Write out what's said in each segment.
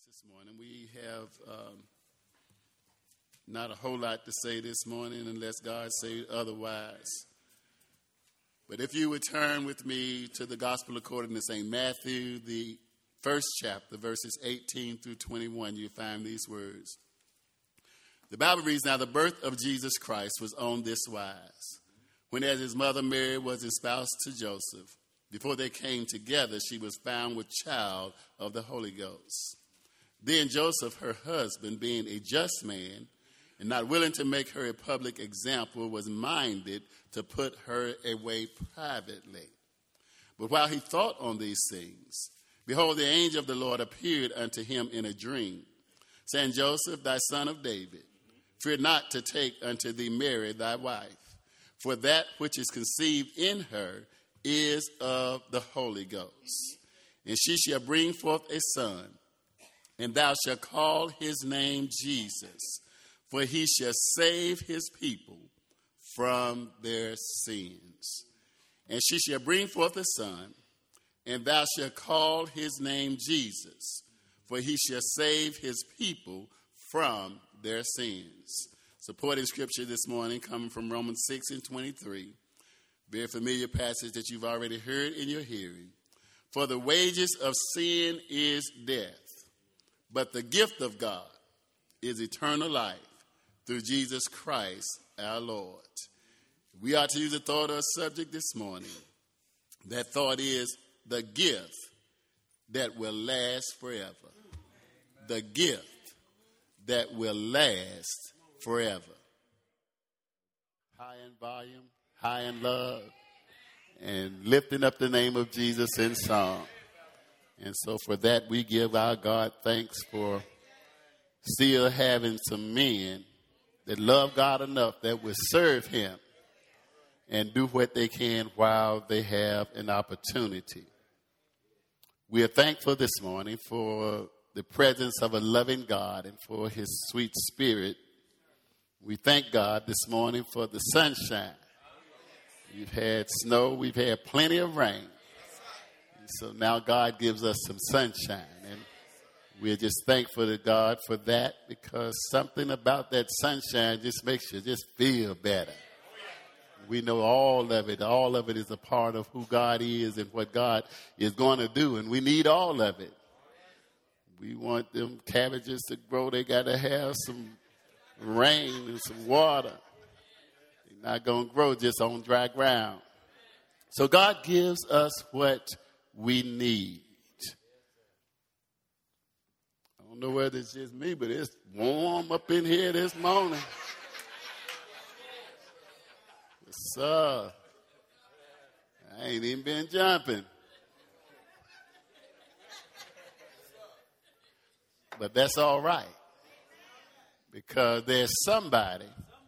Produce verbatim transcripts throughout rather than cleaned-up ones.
This morning we have um, not a whole lot to say this morning unless God say otherwise. But if you would turn with me to the Gospel according to Saint Matthew, the first chapter, verses eighteen through twenty-one, you find these words. The Bible reads, "Now the birth of Jesus Christ was on this wise. When as his mother Mary was espoused to Joseph, before they came together, she was found with child of the Holy Ghost. Then Joseph, her husband, being a just man and not willing to make her a public example, was minded to put her away privately. But while he thought on these things, behold, the angel of the Lord appeared unto him in a dream, saying, Joseph, thy son of David, fear not to take unto thee Mary thy wife, for that which is conceived in her is of the Holy Ghost. And she shall bring forth a son, and thou shalt call his name Jesus, for he shall save his people from their sins. And she shall bring forth a son, and thou shalt call his name Jesus, for he shall save his people from their sins." Supporting scripture this morning coming from Romans six and twenty-three. Very familiar passage that you've already heard in your hearing. "For the wages of sin is death, but the gift of God is eternal life through Jesus Christ our Lord." We are to use a thought or a subject this morning. That thought is the gift that will last forever. The gift that will last forever. High in volume, high in love, and lifting up the name of Jesus in song. And so for that, we give our God thanks for still having some men that love God enough that will serve him and do what they can while they have an opportunity. We are thankful this morning for the presence of a loving God and for his sweet spirit. We thank God this morning for the sunshine. We've had snow, we've had plenty of rain. So now God gives us some sunshine, and we're just thankful to God for that, because something about that sunshine just makes you just feel better. We know all of it. All of it is a part of who God is and what God is going to do, and we need all of it. We want them cabbages to grow. They got to have some rain and some water. They're not going to grow just on dry ground. So God gives us what we need. I don't know whether it's just me, but it's warm up in here this morning. So I ain't even been jumping. But that's all right, because there's somebody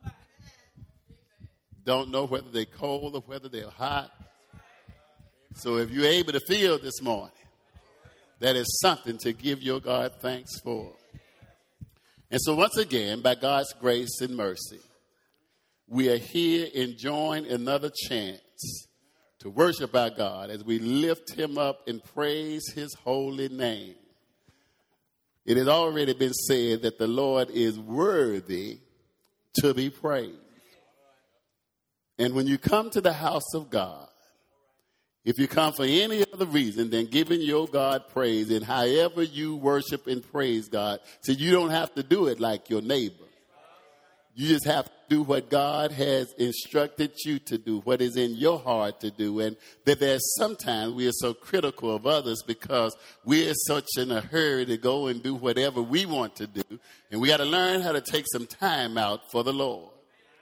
don't know whether they're cold or whether they're hot. So if you're able to feel this morning, that is something to give your God thanks for. And so once again, by God's grace and mercy, we are here enjoying another chance to worship our God as we lift him up and praise his holy name. It has already been said that the Lord is worthy to be praised. And when you come to the house of God, if you come for any other reason than giving your God praise, and however you worship and praise God, so you don't have to do it like your neighbor. You just have to do what God has instructed you to do, what is in your heart to do. And that there's sometimes we are so critical of others because we're such in a hurry to go and do whatever we want to do. And we got to learn how to take some time out for the Lord.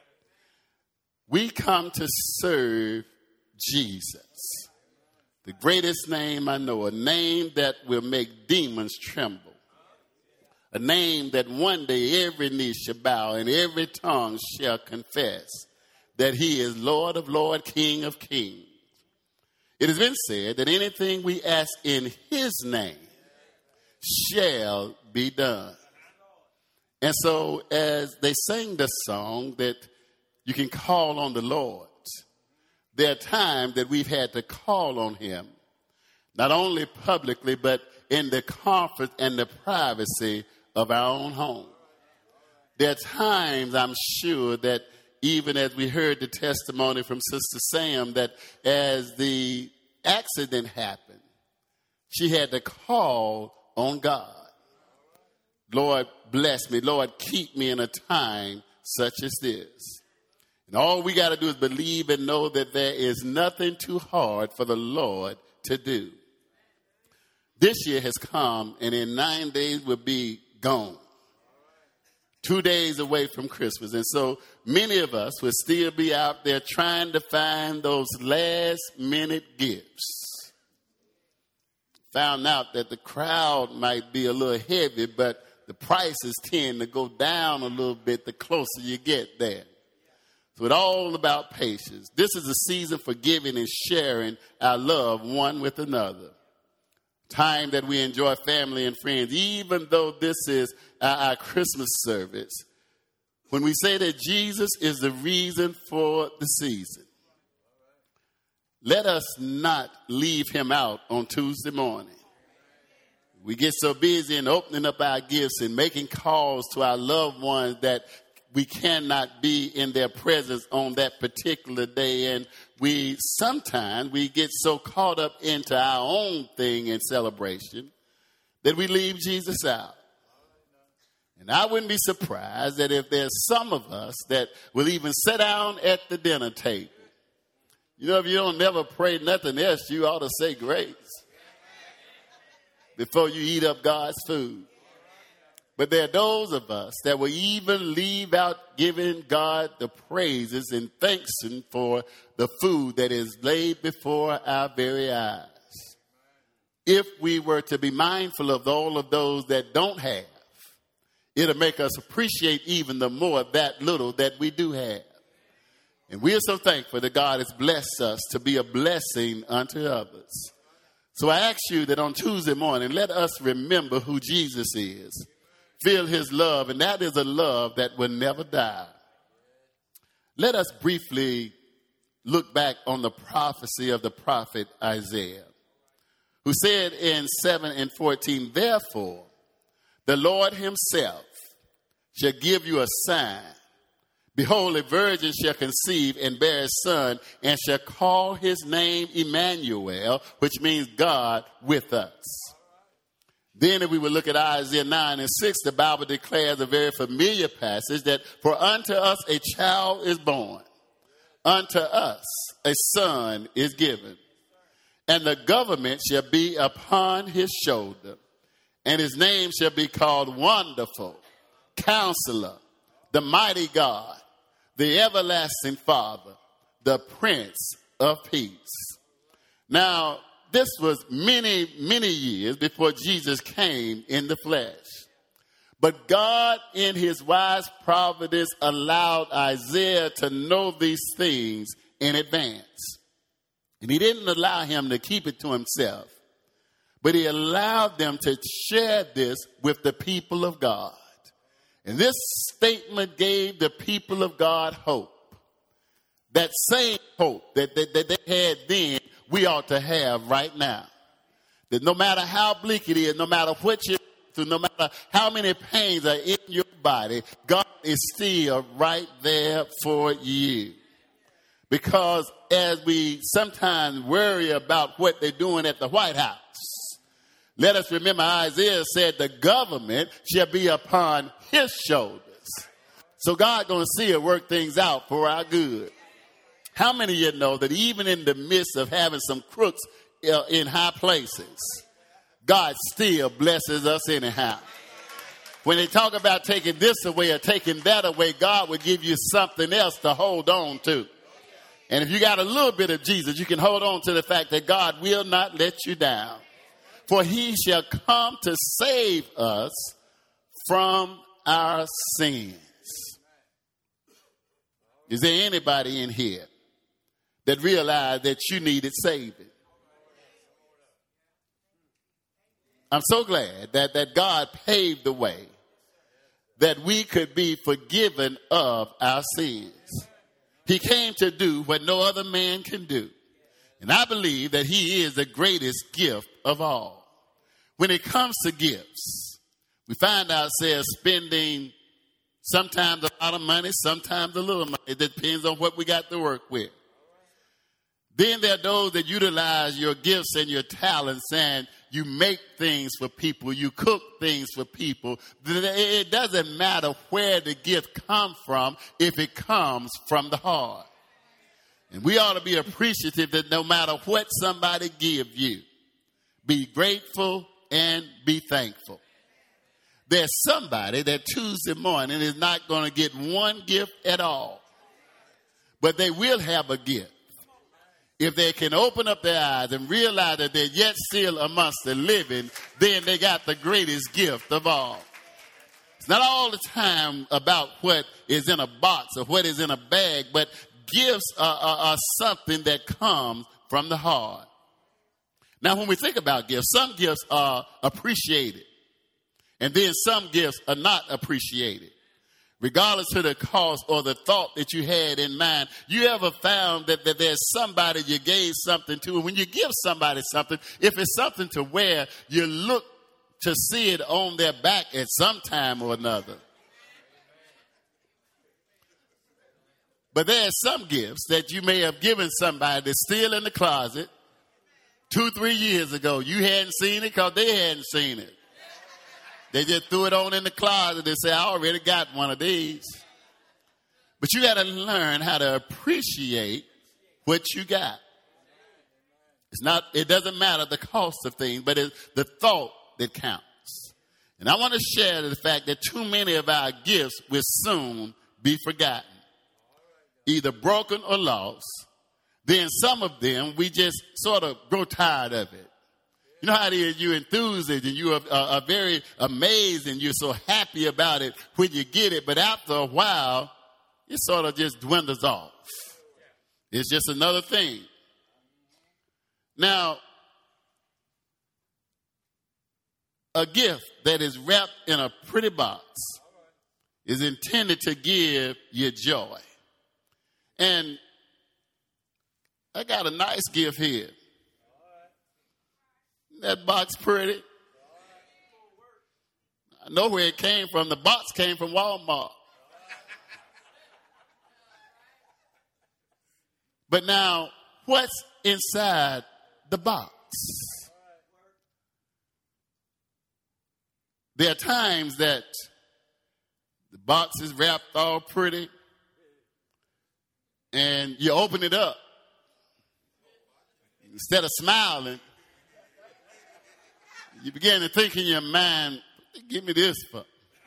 We come to serve Jesus, the greatest name I know, a name that will make demons tremble. A name that one day every knee shall bow and every tongue shall confess that he is Lord of Lords, King of Kings. It has been said that anything we ask in his name shall be done. And so as they sang the song that you can call on the Lord, there are times that we've had to call on him, not only publicly, but in the comfort and the privacy of our own home. There are times, I'm sure, that even as we heard the testimony from Sister Sam, that as the accident happened, she had to call on God. Lord, bless me. Lord, keep me in a time such as this. And all we got to do is believe and know that there is nothing too hard for the Lord to do. This year has come, and in nine days we'll be gone. Two days away from Christmas. And so many of us will still be out there trying to find those last minute gifts. Found out that the crowd might be a little heavy, but the prices tend to go down a little bit the closer you get there. So it's all about patience. This is a season for giving and sharing our love one with another. Time that we enjoy family and friends, even though this is our, our Christmas service. When we say that Jesus is the reason for the season, let us not leave him out on Tuesday morning. We get so busy in opening up our gifts and making calls to our loved ones that we cannot be in their presence on that particular day. And we sometimes we get so caught up into our own thing and celebration that we leave Jesus out. And I wouldn't be surprised that if there's some of us that will even sit down at the dinner table. You know, if you don't never pray nothing else, you ought to say grace before you eat up God's food. But there are those of us that will even leave out giving God the praises and thanks for the food that is laid before our very eyes. If we were to be mindful of all of those that don't have, it'll make us appreciate even the more that little that we do have. And we are so thankful that God has blessed us to be a blessing unto others. So I ask you that on Tuesday morning, let us remember who Jesus is. Feel his love, and that is a love that will never die. Let us briefly look back on the prophecy of the prophet Isaiah, who said in seven and fourteen, therefore, the Lord himself shall give you a sign. Behold, a virgin shall conceive and bear a son, and shall call his name Emmanuel, which means God with us. Then if we would look at Isaiah nine and six, the Bible declares a very familiar passage that for unto us a child is born, unto us a son is given, and the government shall be upon his shoulder, and his name shall be called Wonderful, Counselor, the Mighty God, the Everlasting Father, the Prince of Peace. Now, this was many, many years before Jesus came in the flesh. But God, in his wise providence, allowed Isaiah to know these things in advance. And he didn't allow him to keep it to himself, but he allowed them to share this with the people of God. And this statement gave the people of God hope. That same hope that, that, that they had then, we ought to have right now. That no matter how bleak it is, no matter what you're through, no matter how many pains are in your body, God is still right there for you. Because as we sometimes worry about what they're doing at the White House, let us remember Isaiah said the government shall be upon his shoulders. So God going to see it work things out for our good. How many of you know that even in the midst of having some crooks uh, in high places, God still blesses us anyhow? When they talk about taking this away or taking that away, God will give you something else to hold on to. And if you got a little bit of Jesus, you can hold on to the fact that God will not let you down. For he shall come to save us from our sins. Is there anybody in here that realized that you needed saving? I'm so glad that, that God paved the way that we could be forgiven of our sins. He came to do what no other man can do. And I believe that he is the greatest gift of all. when it comes to gifts, we find ourselves spending sometimes a lot of money, sometimes a little money. It depends on what we got to work with. Then there are those that utilize your gifts and your talents, and you make things for people, you cook things for people. It doesn't matter where the gift comes from if it comes from the heart. And we ought to be appreciative that no matter what somebody give you, be grateful and be thankful. There's somebody that Tuesday morning is not going to get one gift at all, but they will have a gift. If they can open up their eyes and realize that they're yet still amongst the living, then they got the greatest gift of all. It's not all the time about what is in a box or what is in a bag, but gifts are, are, are something that comes from the heart. Now, when we think about gifts, some gifts are appreciated, and then some gifts are not appreciated. Regardless of the cost or the thought that you had in mind, you ever found that, that there's somebody you gave something to? And when you give somebody something, if it's something to wear, you look to see it on their back at some time or another. But there are some gifts that you may have given somebody that's still in the closet two, three years ago. You hadn't seen it because they hadn't seen it. They just threw it on in the closet and say, I already got one of these. But you got to learn how to appreciate what you got. It's not, it doesn't matter the cost of things, but it's the thought that counts. And I want to share the fact that too many of our gifts will soon be forgotten, either broken or lost. Then some of them, we just sort of grow tired of it. You know how it is, you enthuse it and you are, uh, are very amazed and you're so happy about it when you get it. But after a while, it sort of just dwindles off. It's just another thing. Now, a gift that is wrapped in a pretty box is intended to give you joy. And I got a nice gift here. That box pretty. I know where it came from. The box came from Walmart. But now, what's inside the box? There are times that the box is wrapped all pretty, and you open it up. Instead of smiling, you begin to think in your mind, give me this for.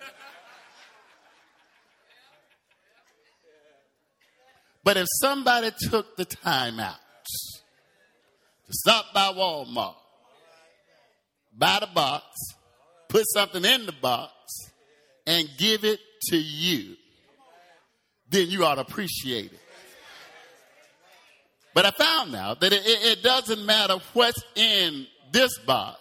But if somebody took the time out to stop by Walmart, buy the box, put something in the box, and give it to you, then you ought to appreciate it. But I found out that it, it doesn't matter what's in this box.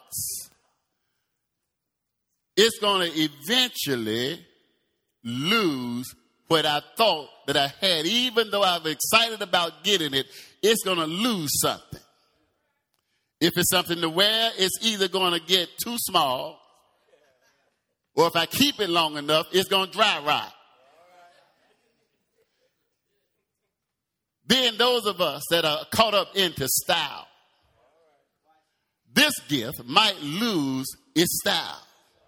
It's going to eventually lose what I thought that I had. Even though I'm excited about getting it, it's going to lose something. If it's something to wear, it's either going to get too small, or if I keep it long enough, it's going to dry rot. Then those of us that are caught up into style, this gift might lose its style.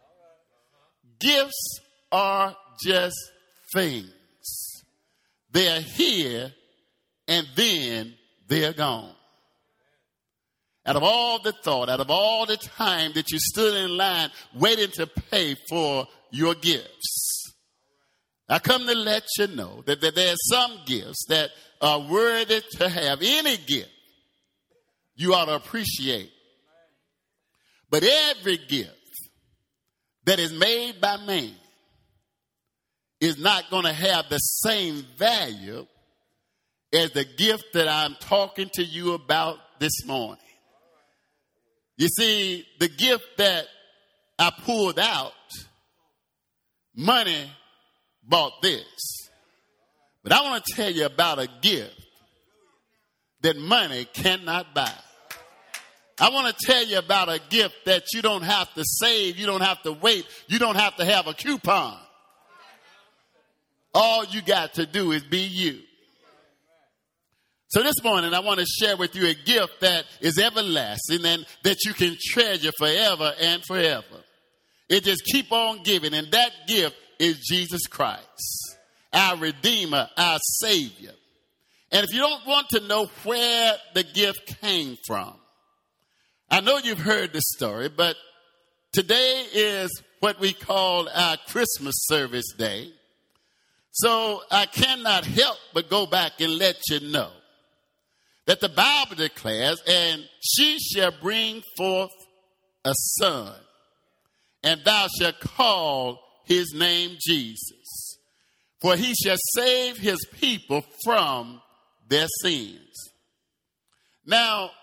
Gifts are just things. They are here and then they're gone. Out of all the thought, out of all the time that you stood in line waiting to pay for your gifts, I come to let you know that, that there are some gifts that are worthy to have. Any gift you ought to appreciate. But every gift that is made by man is not going to have the same value as the gift that I'm talking to you about this morning. You see, the gift that I pulled out, money bought this. But I want to tell you about a gift that money cannot buy. I want to tell you about a gift that you don't have to save. You don't have to wait. You don't have to have a coupon. All you got to do is be you. So this morning, I want to share with you a gift that is everlasting and that you can treasure forever and forever. It just keep on giving. And that gift is Jesus Christ, our Redeemer, our Savior. And if you don't want to know where the gift came from, I know you've heard the story, but today is what we call our Christmas service day. So I cannot help but go back and let you know that the Bible declares, and she shall bring forth a son, and thou shalt call his name Jesus, for he shall save his people from their sins. Now,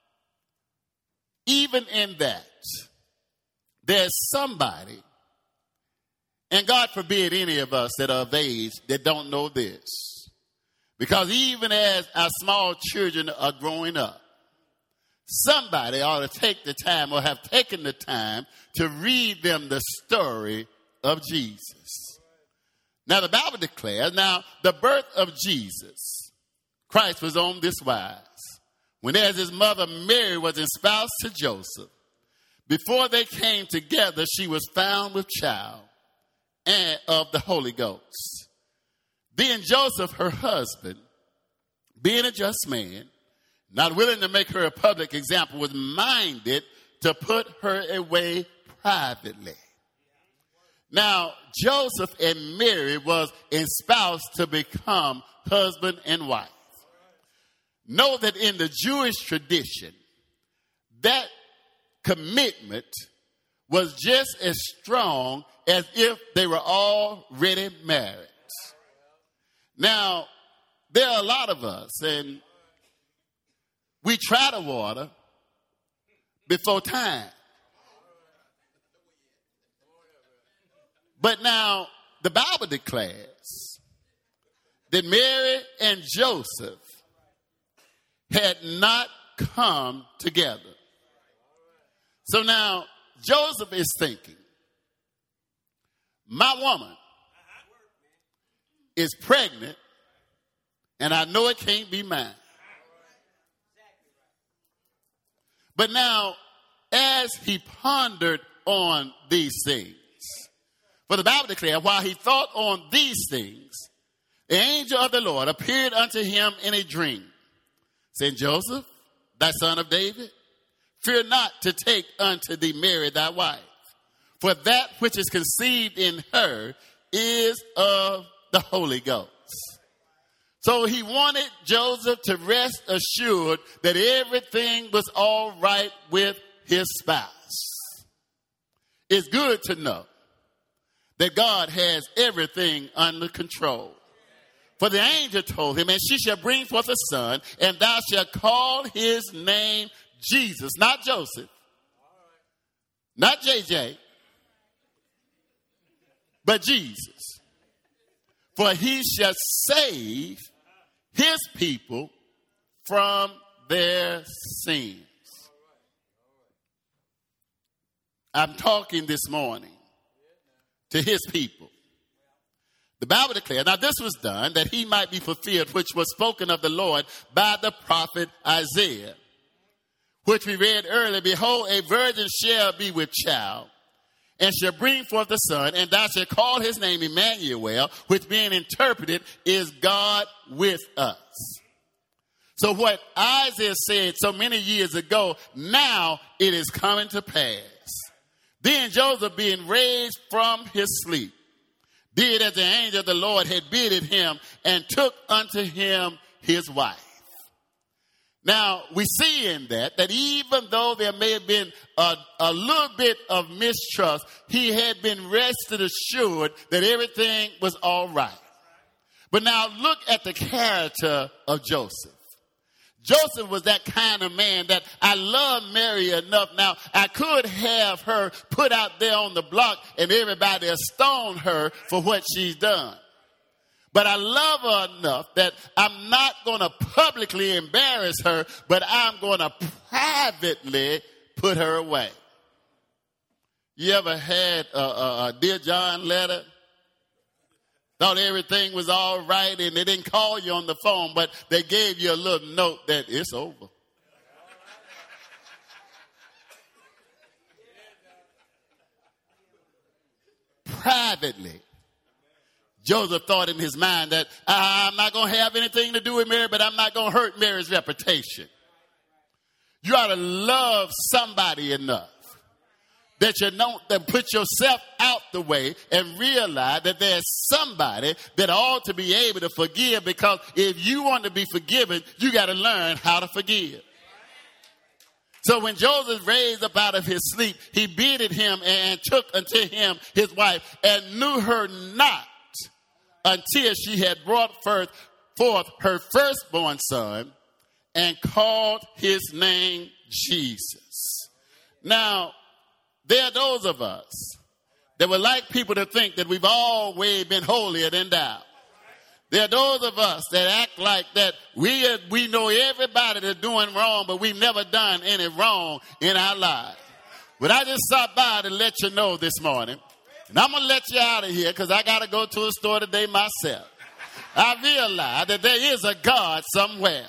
even in that, there's somebody, and God forbid any of us that are of age that don't know this. Because even as our small children are growing up, somebody ought to take the time or have taken the time to read them the story of Jesus. Now, the Bible declares, now, the birth of Jesus, Christ was on this wise. When as his mother Mary was espoused to Joseph, before they came together, she was found with child and of the Holy Ghost. Then Joseph, her husband, being a just man, not willing to make her a public example, was minded to put her away privately. Now, Joseph and Mary was espoused to become husband and wife. Know that in the Jewish tradition, that commitment was just as strong as if they were already married. Now, there are a lot of us, and we try to water before time. But now, the Bible declares that Mary and Joseph had not come together. So now, Joseph is thinking, my woman is pregnant, and I know it can't be mine. But now, as he pondered on these things, for the Bible declares, while he thought on these things, the angel of the Lord appeared unto him in a dream, saying, Joseph, thy son of David, fear not to take unto thee Mary thy wife, for that which is conceived in her is of the Holy Ghost. So he wanted Joseph to rest assured that everything was all right with his spouse. It's good to know that God has everything under control. For the angel told him, and she shall bring forth a son, and thou shalt call his name Jesus, not Joseph, not J J, but Jesus. For he shall save his people from their sins. I'm talking this morning to his people. The Bible declares, now this was done that he might be fulfilled, which was spoken of the Lord by the prophet Isaiah, which we read earlier. Behold, a virgin shall be with child, and shall bring forth a son, and thou shalt call his name Emmanuel, which being interpreted is God with us. So what Isaiah said so many years ago, now it is coming to pass. Then Joseph, being raised from his sleep, did as the angel of the Lord had bidden him, and took unto him his wife. Now, we see in that, that even though there may have been a, a little bit of mistrust, he had been rested assured that everything was all right. But now look at the character of Joseph. Joseph was that kind of man that I love Mary enough. Now, I could have her put out there on the block and everybody stone her for what she's done. But I love her enough that I'm not going to publicly embarrass her, but I'm going to privately put her away. You ever had a, a, a Dear John letter? Thought everything was all right and they didn't call you on the phone, but they gave you a little note that it's over. Privately. Joseph thought in his mind that I'm not going to have anything to do with Mary, but I'm not going to hurt Mary's reputation. You ought to love somebody enough that you don't then put yourself out the way and realize that there's somebody that ought to be able to forgive, because if you want to be forgiven, you got to learn how to forgive. So when Joseph raised up out of his sleep, he bearded him and took unto him his wife and knew her not until she had brought forth, forth her firstborn son and called his name Jesus. Now, there are those of us that would like people to think that we've always been holier than thou. There are those of us that act like that we are, we know everybody that's doing wrong, but we've never done any wrong in our lives. But I just stopped by to let you know this morning, and I'm going to let you out of here because I got to go to a store today myself. I realize that there is a God somewhere.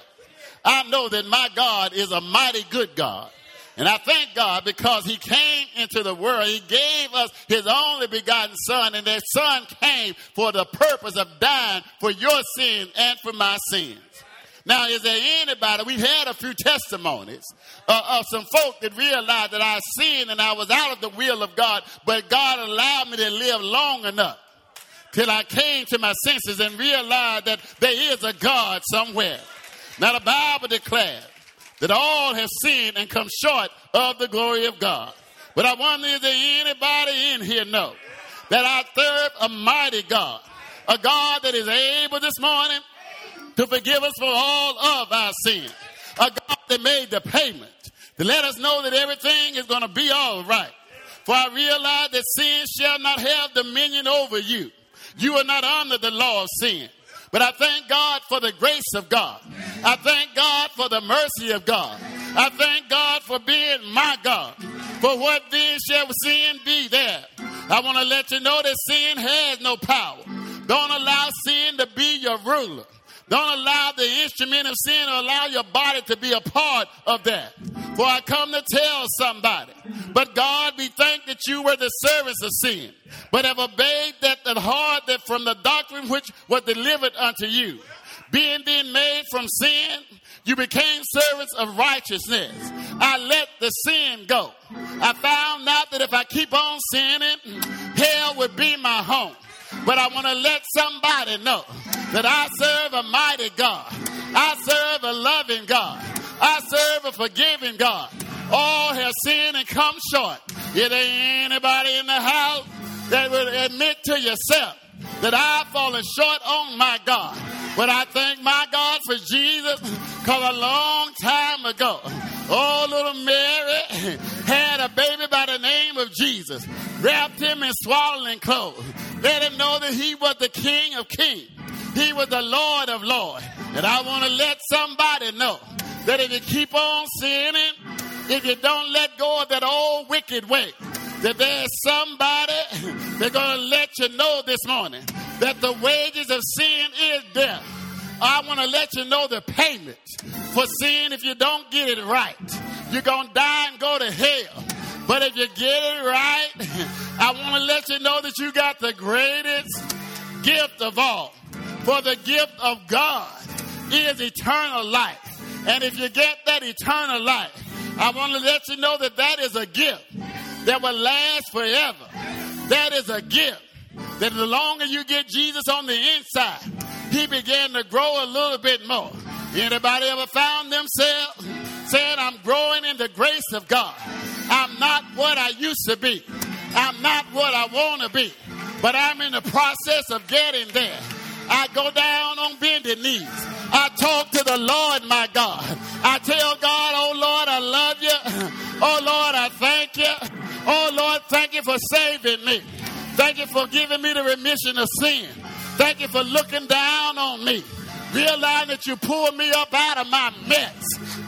I know that my God is a mighty good God. And I thank God because he came into the world. He gave us his only begotten son, and that son came for the purpose of dying for your sins and for my sins. Now, is there anybody, we've had a few testimonies uh, of some folk that realized that I sinned and I was out of the will of God, but God allowed me to live long enough till I came to my senses and realized that there is a God somewhere. Now, the Bible declares that all have sinned and come short of the glory of God. But I wonder, is there anybody in here know that I serve a mighty God, a God that is able this morning to forgive us for all of our sins, a God that made the payment to let us know that everything is going to be all right. For I realize that sin shall not have dominion over you. You are not under the law of sin. But I thank God for the grace of God. I thank God for the mercy of God. I thank God for being my God. For what then shall sin be there? I want to let you know that sin has no power. Don't allow sin to be your ruler. Don't allow the instrument of sin to allow your body to be a part of that. For I come to tell somebody, but God, we thank that you were the servants of sin, but have obeyed that the heart that from the doctrine which was delivered unto you. Being then made from sin, you became servants of righteousness. I let the sin go. I found out that if I keep on sinning, hell would be my home. But I want to let somebody know that I serve a mighty God. I serve a loving God. I serve a forgiving God. All have sinned and come short. Is there anybody in the house that would admit to yourself that I've fallen short on my God? But I thank my God for Jesus, because a long time ago, oh, little Mary had a baby by the name of Jesus, wrapped him in swaddling clothes, let him know that he was the King of Kings. He was the Lord of Lords. And I want to let somebody know that if you keep on sinning, if you don't let go of that old wicked way, that there's somebody that's going to let you know this morning that the wages of sin is death. I want to let you know the payment for sin. If you don't get it right, you're going to die and go to hell. But if you get it right, I want to let you know that you got the greatest gift of all. For the gift of God is eternal life. And if you get that eternal life, I want to let you know that that is a gift that will last forever. That is a gift that the longer you get Jesus on the inside, he began to grow a little bit more. Anybody ever found themselves saying, I'm growing in the grace of God? I'm not what I used to be. I'm not what I want to be. But I'm in the process of getting there. I go down on bended knees. I talk to the Lord, my God. I tell God, oh, Lord, I love you. Oh, Lord, I thank you. Oh, Lord, thank you for saving me. Thank you for giving me the remission of sin. Thank you for looking down on me. Realizing that you pulled me up out of my mess.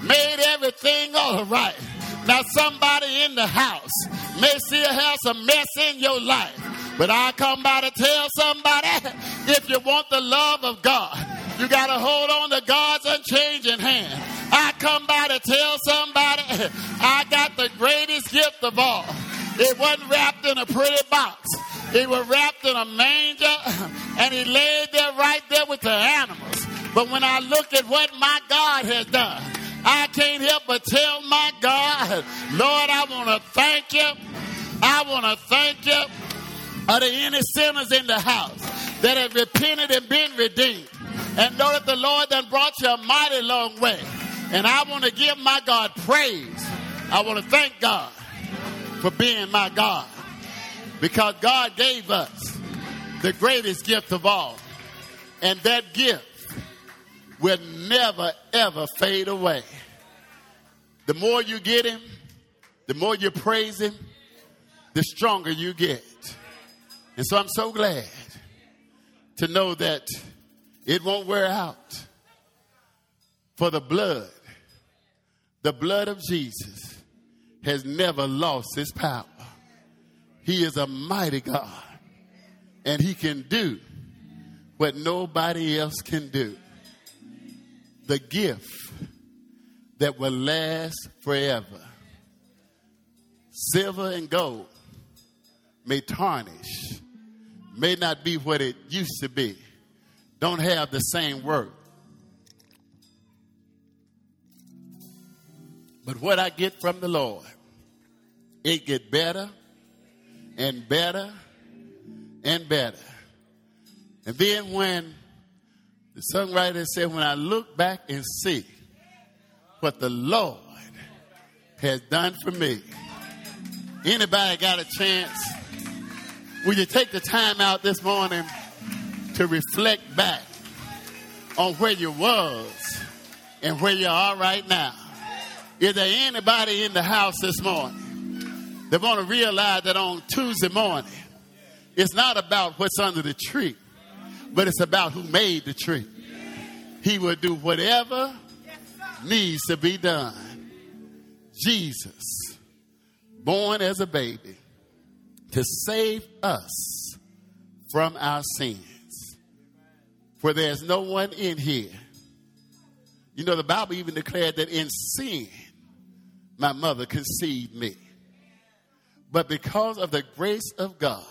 made everything all right. Now somebody in the house may still have some mess in your life, but I come by to tell somebody, if you want the love of God, you got to hold on to God's unchanging hand. I come by to tell somebody, I got the greatest gift of all. It wasn't wrapped in a pretty box. It was wrapped in a manger, and he laid there right there with the animals. But when I look at what my God has done, I can't help but tell my God, Lord, I want to thank you. I want to thank you. Are there any sinners in the house that have repented and been redeemed and know that the Lord done brought you a mighty long way? And I want to give my God praise. I want to thank God for being my God, because God gave us the greatest gift of all. And that gift will never, ever fade away. The more you get him, the more you praise him, the stronger you get. And so I'm so glad to know that it won't wear out. For the blood, the blood of Jesus has never lost its power. He is a mighty God, and he can do what nobody else can do. The gift that will last forever. Silver and gold may tarnish, may not be what it used to be, don't have the same worth. But what I get from the Lord, it get better and better and better. And then when the songwriter said, when I look back and see what the Lord has done for me. Anybody got a chance? Will you take the time out this morning to reflect back on where you was and where you are right now? Is there anybody in the house this morning that want to realize that on Tuesday morning, it's not about what's under the tree, but it's about who made the tree. He will do whatever needs to be done. Jesus, born as a baby to save us from our sins. For there's no one in here. You know, the Bible even declared that in sin, my mother conceived me. But because of the grace of God,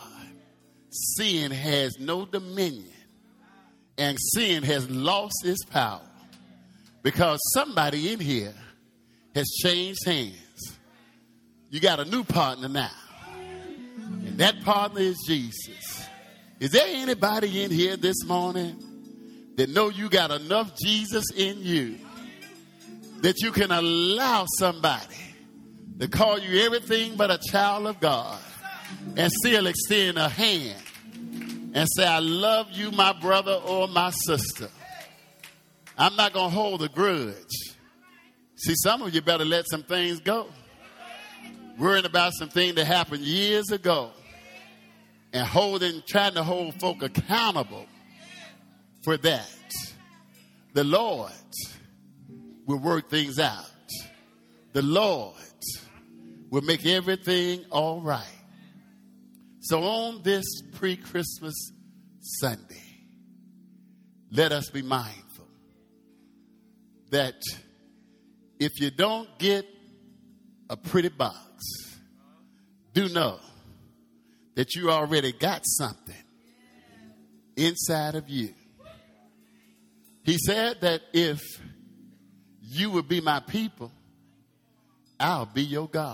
sin has no dominion. And sin has lost its power. Because somebody in here has changed hands. You got a new partner now. And that partner is Jesus. Is there anybody in here this morning that know you got enough Jesus in you that you can allow somebody to call you everything but a child of God and still extend a hand and say, I love you, my brother or my sister. I'm not going to hold a grudge. See, some of you better let some things go. Worrying about some things that happened years ago and holding, trying to hold folk accountable for that. The Lord will work things out. The Lord will make everything all right. So on this pre-Christmas Sunday, let us be mindful that if you don't get a pretty box, do know that you already got something inside of you. He said that if you would be my people, I'll be your God.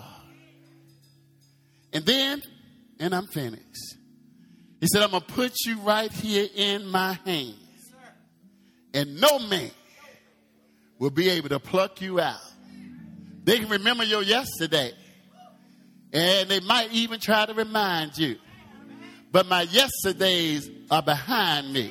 And then, and I'm finished, he said, I'm going to put you right here in my hand. And no man will be able to pluck you out. They can remember your yesterday. And they might even try to remind you. But my yesterdays are behind me.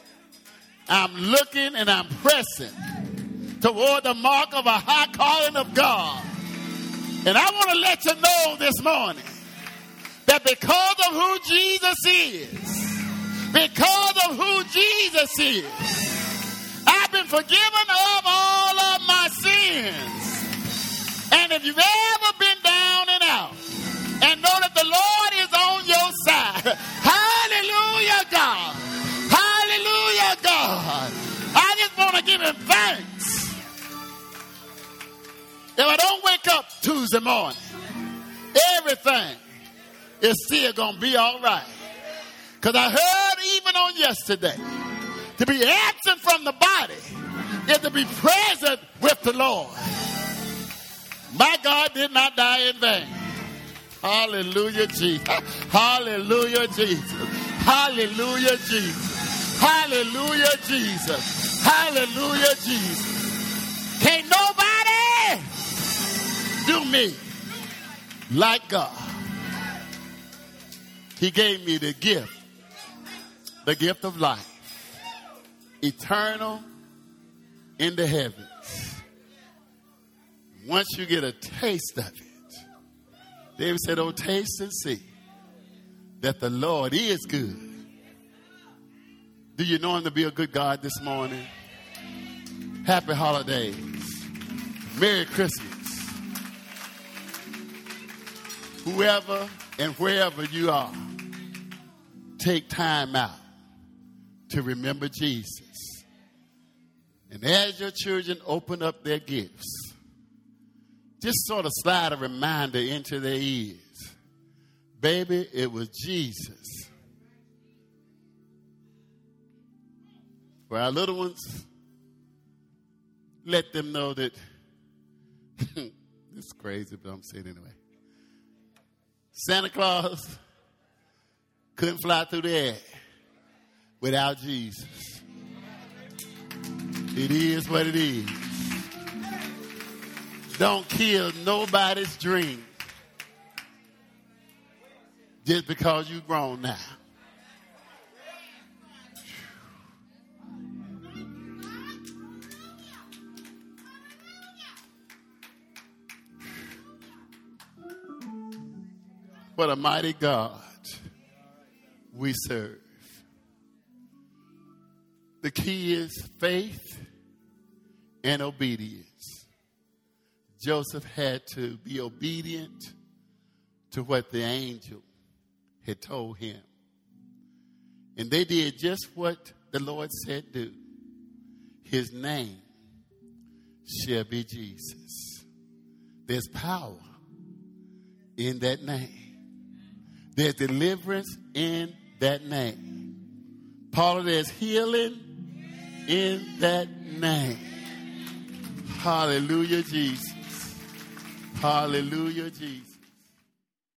I'm looking and I'm pressing toward the mark of a high calling of God. And I want to let you know this morning that because of who Jesus is, because of who Jesus is, I've been forgiven of all of my sins. friends. And if you've ever been down and out and know that the Lord is on your side, hallelujah, God. Hallelujah, God. I just want to give him thanks. If I don't wake up Tuesday morning, everything is still going to be all right. Because I heard even on yesterday, to be absent from the body is to be present with the Lord. My God did not die in vain. Hallelujah, Jesus. Hallelujah, Jesus. Hallelujah, Jesus. Hallelujah, Jesus. Hallelujah, Jesus. Can't nobody do me like God. He gave me the gift, the gift of life, eternal in the heavens. Once you get a taste of it, David said, oh, taste and see that the Lord is good. Do you know him to be a good God this morning? Happy holidays. Merry Christmas. Whoever and wherever you are, take time out to remember Jesus. And as your children open up their gifts, just sort of slide a reminder into their ears. Baby, it was Jesus. For our little ones, let them know that, it's crazy, but I'm saying it anyway. Santa Claus couldn't fly through the air without Jesus. It is what it is. Don't kill nobody's dream just because you're grown now. What a mighty God we serve. The key is faith and obedience. Joseph had to be obedient to what the angel had told him. And they did just what the Lord said do. His name shall be Jesus. There's power in that name. There's deliverance in that name. Paula, there's healing in that name. Hallelujah, Jesus. Hallelujah, Jesus.